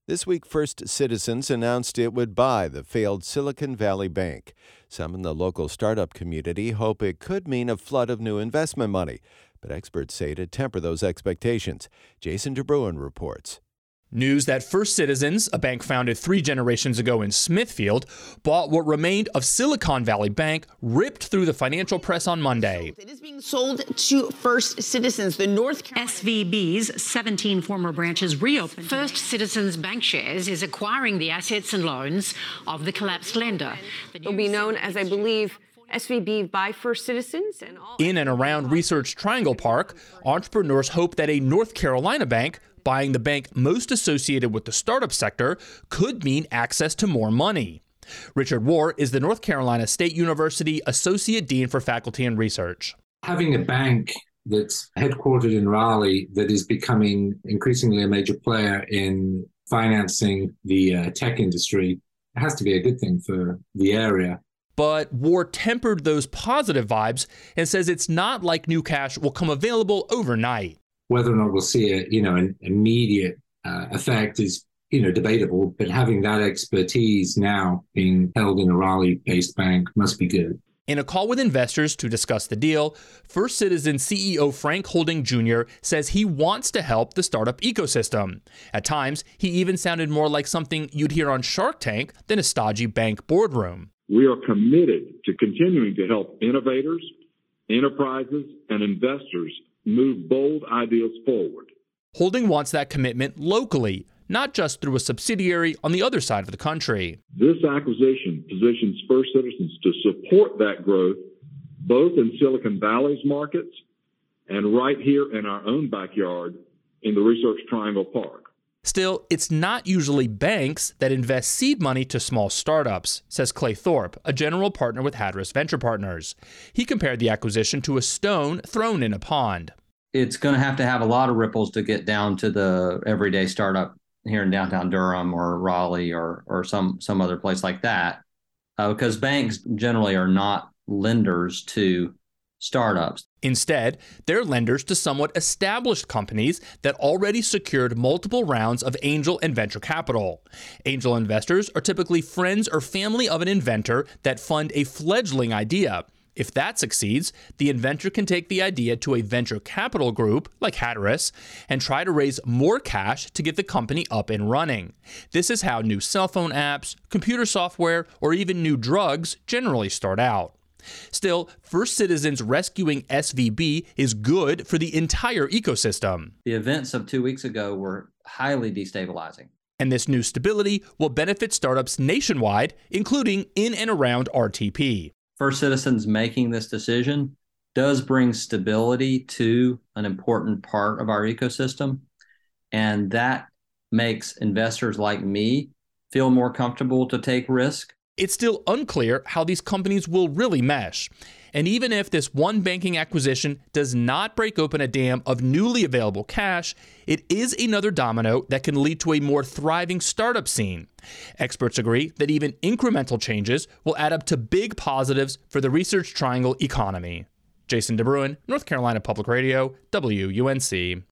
This week, First Citizens announced it would buy the failed Silicon Valley Bank. Some in the local startup community hope it could mean a flood of new investment money, but experts say to temper those expectations. Jason DeBruin reports. News that First Citizens, a bank founded 3 generations ago in Smithfield, bought what remained of Silicon Valley Bank, ripped through the financial press on Monday. It is being sold to First Citizens. The North Carolina SVB's 17 former branches reopened. First Citizens Bank Shares is acquiring the assets and loans of the collapsed lender. It'll be known as, I believe, SVB by First Citizens. In and around Research Triangle Park, entrepreneurs hope that a North Carolina bank buying the bank most associated with the startup sector could mean access to more money. Richard Warr is the North Carolina State University Associate Dean for Faculty and Research. Having a bank that's headquartered in Raleigh that is becoming increasingly a major player in financing the tech industry has to be a good thing for the area. But Warr tempered those positive vibes and says it's not like new cash will come available overnight. Whether or not we'll see an immediate effect is, debatable. But having that expertise now being held in a Raleigh-based bank must be good. In a call with investors to discuss the deal, First Citizens CEO Frank Holding Jr. says he wants to help the startup ecosystem. At times, he even sounded more like something you'd hear on Shark Tank than a stodgy bank boardroom. We are committed to continuing to help innovators, enterprises, and investors move bold ideas forward. Holding wants that commitment locally, not just through a subsidiary on the other side of the country. This acquisition positions First Citizens to support that growth, both in Silicon Valley's markets and right here in our own backyard in the Research Triangle Park. Still, it's not usually banks that invest seed money to small startups, says Clay Thorpe, a general partner with Hadris Venture Partners. He compared the acquisition to a stone thrown in a pond. It's going to have a lot of ripples to get down to the everyday startup here in downtown Durham or Raleigh or some other place like that, because banks generally are not lenders to startups. Instead, they're lenders to somewhat established companies that already secured multiple rounds of angel and venture capital. Angel investors are typically friends or family of an inventor that fund a fledgling idea. If that succeeds, the inventor can take the idea to a venture capital group like Hadris and try to raise more cash to get the company up and running. This is how new cell phone apps, computer software, or even new drugs generally start out. Still, First Citizens rescuing SVB is good for the entire ecosystem. The events of 2 weeks ago were highly destabilizing. And this new stability will benefit startups nationwide, including in and around RTP. First Citizens making this decision does bring stability to an important part of our ecosystem. And that makes investors like me feel more comfortable to take risk. It's still unclear how these companies will really mesh. And even if this one banking acquisition does not break open a dam of newly available cash, it is another domino that can lead to a more thriving startup scene. Experts agree that even incremental changes will add up to big positives for the Research Triangle economy. Jason DeBruin, North Carolina Public Radio, WUNC.